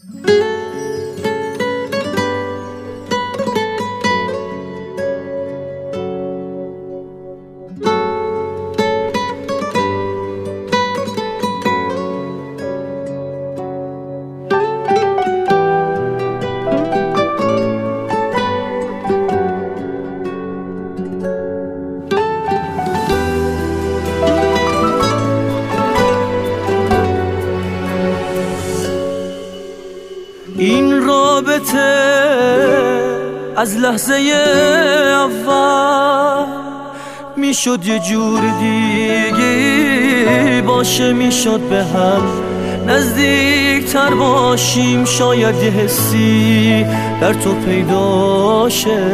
این رابطه از لحظه اول میشد یه جور دیگه باشه، میشد به هم نزدیکتر باشیم، شاید یه حسی در تو پیدا شه.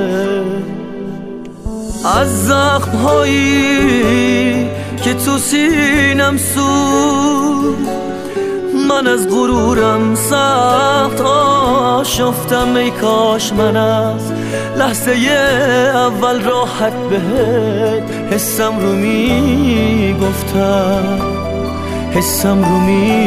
از زخم‌هایی که تو سینم سود، من از غرورم سخت آشفتم. ای کاش من از لحظه اول راحت بهت حسم رو میگفتم، حسم رو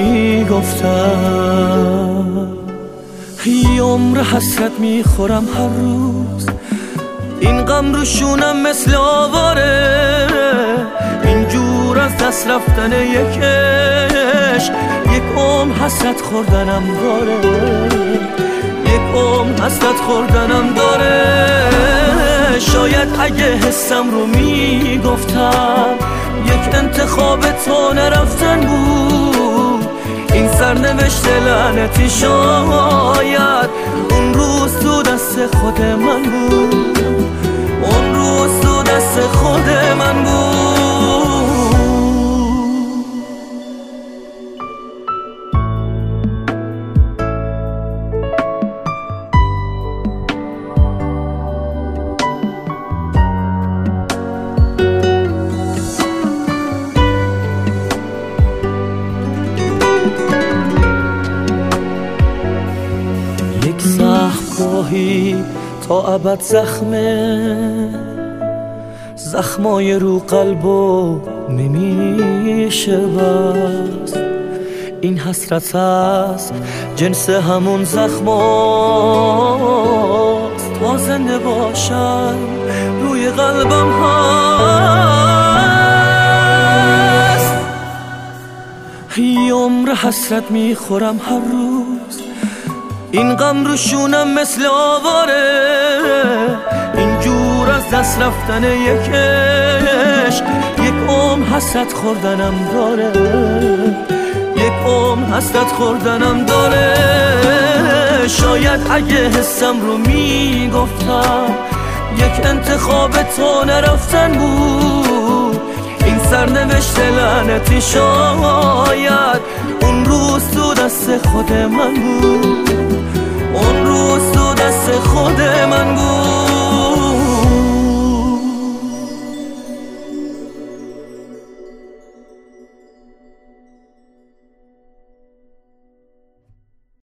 میگفتم. یه عمر حسرت میخورم هر روز، این غم رو شونم مثل آواره. اینجور از دست رفتن یکش یک عمر حسرت خوردنم داره، یک عمر حسرت خوردنم داره. شاید اگه حسم رو میگفتم یک انتخاب تو نرفتن بود. این سرنوشت لعنتی شاید اون روز تو دست خود من بود، اون روز تو دست خود من بود. یک زخمگاهی تا ابد زخمای رو قلبو نمیشه بست. این حسرت هست جنس همون زخماست، تا زنده باشم روی قلبم هست. یه عمر حسرت میخورم هر روز، این غم رو شونم مثل آواره. اینجور از دست رفتن یکش یک عمر حسرت خوردنم داره، یک عمر حسرت خوردنم داره. شاید اگه حسم رو میگفتم یک انتخاب تو نرفتن بود. این سرنوشت لعنتی شاید اون روز تو دست خود من بود، اون روز تو دست خود من بود.